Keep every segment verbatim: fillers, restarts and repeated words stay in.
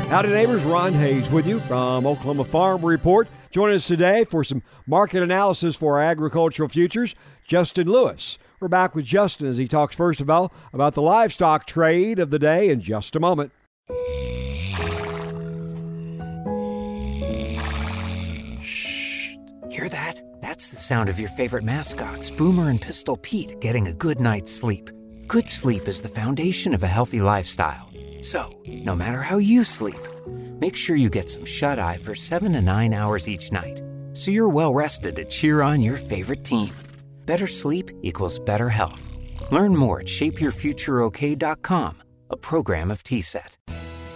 Howdy neighbors, Ron Hayes with you from Oklahoma Farm Report. Joining us today for some market analysis for our agricultural futures, Justin Lewis. We're back with Justin as he talks first of all about the livestock trade of the day in just a moment. Shh. Hear that? That's the sound of your favorite mascots, Boomer and Pistol Pete, getting a good night's sleep. Good sleep is the foundation of a healthy lifestyle. So, no matter how you sleep, make sure you get some shut-eye for seven to nine hours each night, so you're well-rested to cheer on your favorite team. Better sleep equals better health. Learn more at shape your future okay dot com, a program of T S E T.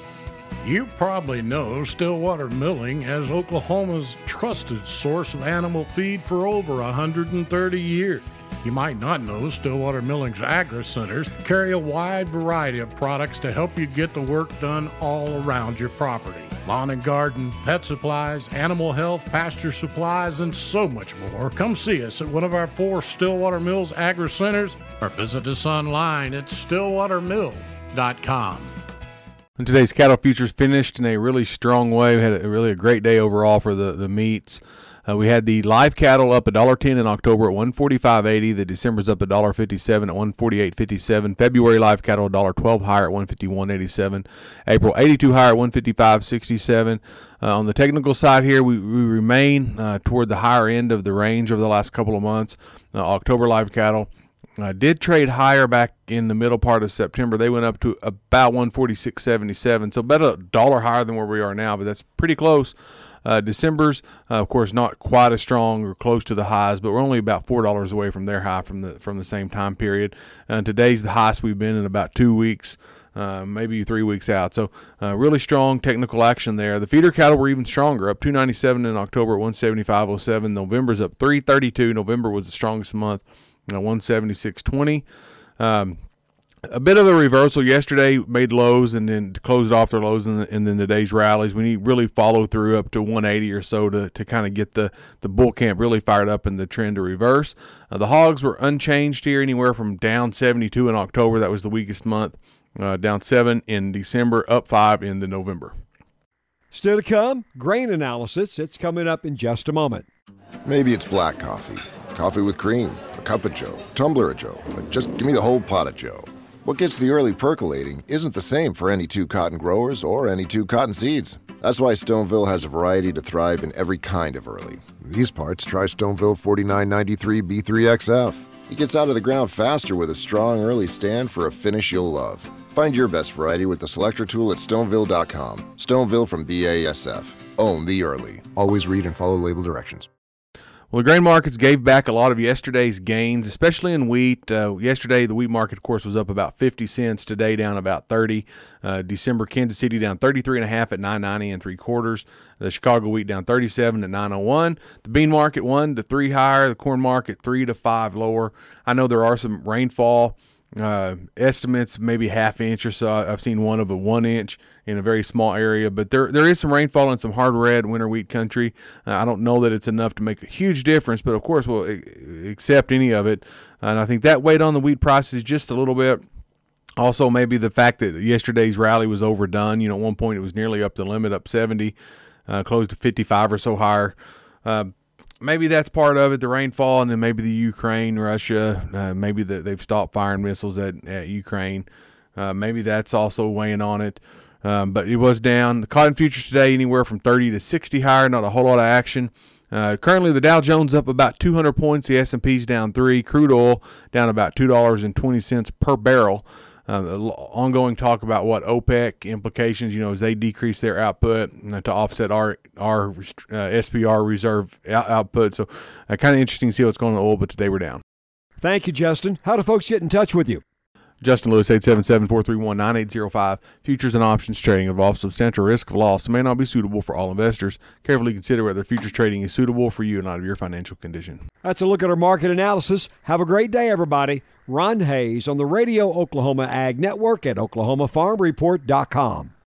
You probably know Stillwater Milling as Oklahoma's trusted source of animal feed for over one hundred thirty years. You might not know Stillwater Milling's agri-centers carry a wide variety of products to help you get the work done all around your property. Lawn and garden, pet supplies, animal health, pasture supplies, and so much more. Come see us at one of our four Stillwater Mills agri-centers or visit us online at stillwater mill dot com. And today's cattle futures finished in a really strong way. We had a, really a great day overall for the, the meats. Uh, we had the live cattle up one dollar ten in October at one forty-five eighty. The December's up one dollar fifty-seven at one forty-eight fifty-seven. February live cattle one dollar twelve higher at one fifty-one eighty-seven. April eighty-two higher at one fifty-five sixty-seven. Uh, on the technical side here, we, we remain uh, toward the higher end of the range over the last couple of months. Uh, October live cattle uh, did trade higher back in the middle part of September. They went up to about one forty-six seventy-seven, so about a dollar higher than where we are now, but that's pretty close. Uh, December's, uh, of course, not quite as strong or close to the highs, but we're only about four dollars away from their high from the from the same time period. And today's the highest we've been in about two weeks, uh, maybe three weeks out. So uh, really strong technical action there. The feeder cattle were even stronger, up two ninety-seven in October at one seventy-five oh seven. November's up three thirty-two. November was the strongest month, you know, one seventy-six twenty. Um, A bit of a reversal yesterday, made lows and then closed off their lows, and, the, and then today's rallies. We need really follow through up to one eighty or so to, to kind of get the, the bull camp really fired up and the trend to reverse. Uh, the hogs were unchanged here, anywhere from down seventy-two in October. That was the weakest month. Uh, down seven in December, up five in the November. Still to come, grain analysis. It's coming up in just a moment. Maybe it's black coffee, coffee with cream, a cup of Joe, tumbler of Joe, but just give me the whole pot of Joe. What gets the early percolating isn't the same for any two cotton growers or any two cotton seeds. That's why Stoneville has a variety to thrive in every kind of early. In these parts, try Stoneville forty-nine ninety-three B three X F. It gets out of the ground faster with a strong early stand for a finish you'll love. Find your best variety with the selector tool at stoneville dot com. Stoneville from B A S F. Own the early. Always read and follow label directions. Well, the grain markets gave back a lot of yesterday's gains, especially in wheat. Uh, yesterday, the wheat market, of course, was up about fifty cents. Today, down about thirty. Uh, December, Kansas City down thirty-three and a half at nine ninety and three quarters. The Chicago wheat down thirty-seven at nine oh one. The bean market one to three higher. The corn market three to five lower. I know there are some rainfall uh, estimates, maybe half inch or so. I've seen one of a one inch in a very small area, but there there is some rainfall in some hard red winter wheat country. Uh, I don't know that it's enough to make a huge difference, but of course we'll accept any of it. And I think that weighed on the wheat prices just a little bit. Also, maybe the fact that yesterday's rally was overdone. You know, at one point it was nearly up the limit, up seventy, uh, closed to fifty-five or so higher. Uh, maybe that's part of it, the rainfall, and then maybe the Ukraine, Russia, uh, maybe the, they've stopped firing missiles at, at Ukraine. Uh, maybe that's also weighing on it. Um, but it was down. The cotton futures today anywhere from thirty to sixty higher, not a whole lot of action. Uh, currently, the Dow Jones up about two hundred points. The S and P's down three. Crude oil down about two dollars and twenty cents per barrel. Uh, ongoing talk about what OPEC implications, you know, as they decrease their output uh, to offset our our uh, S P R reserve out- output. So uh, kind of interesting to see what's going on in oil, but today we're down. Thank you, Justin. How do folks get in touch with you? Justin Lewis, eight seven seven, four three one, nine eight zero five. Futures and options trading involves substantial risk of loss and may not be suitable for all investors. Carefully consider whether futures trading is suitable for you and out of your financial condition. That's a look at our market analysis. Have a great day, everybody. Ron Hayes on the Radio Oklahoma Ag Network at oklahoma farm report dot com.